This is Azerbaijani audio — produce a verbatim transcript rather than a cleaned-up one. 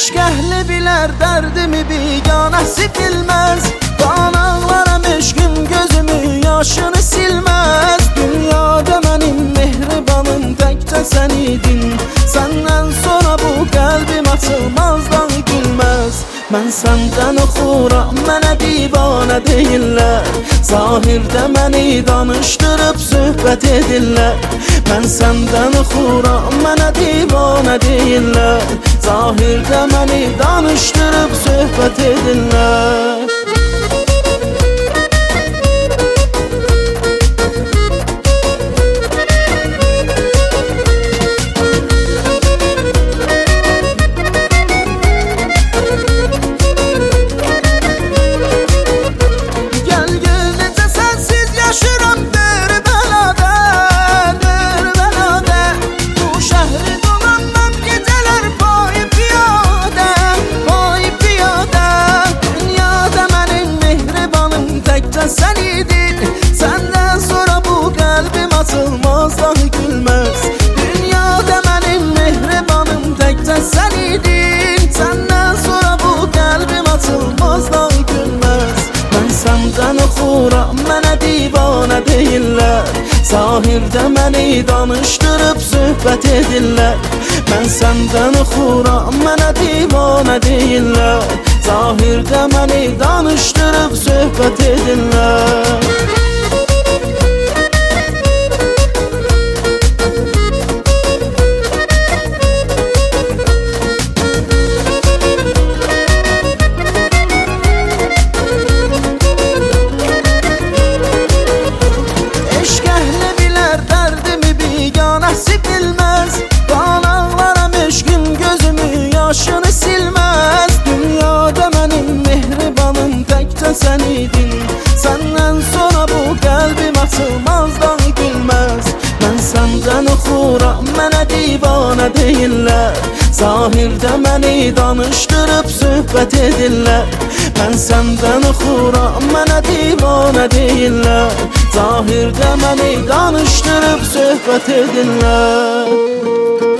Eşq əhli bilər dərdimi, biganəsi bilməz. Qanaqlaram eşqim gözümü, yaşını silməz. Dünyada mənim mehribanım təkcə sən idin. Səndən sonra bu qəlbim açılmazdan gülməz. Mən səndən oxuram, mənə divanə deyirlər. Zahirdə məni danışdırıb söhbət edirlər. Mən səndən oxuram, mənə divanə deyirlər. Zahirdə məni danışdırıb söhbət edirlər. Sən idin, səndən sonra bu qəlbim açılmazdan gülməz. Dünyada mənim mehribanım təkcə sən idin. Səndən sonra bu qəlbim açılmazdan gülməz. Mən səndən oxuram, mənə divanə deyirlər. Zahirdə məni danışdırıb söhbət edirlər. Mən səndən oxuram, mənə divanə deyirlər. Zahirdə məni danışdırıb söhbət edirlər. Eşq əhli bilər dərdimi, biganəsi bilməz. Qanaqlaram eşqim gözümü, yaşını silməz. Dünyada mənim mehribanım təkcə sən idin. Səndən sonra bu qəlbim açılmazdan gülməz. Mən səndən oxuram, mənə divanə deyirlər. Zahirdə məni danışdırıb söhbət edirlər. Mən səndən oxuram, mənə divanə deyirlər. Zahirdə məni danışdırıb söhbət edirlər.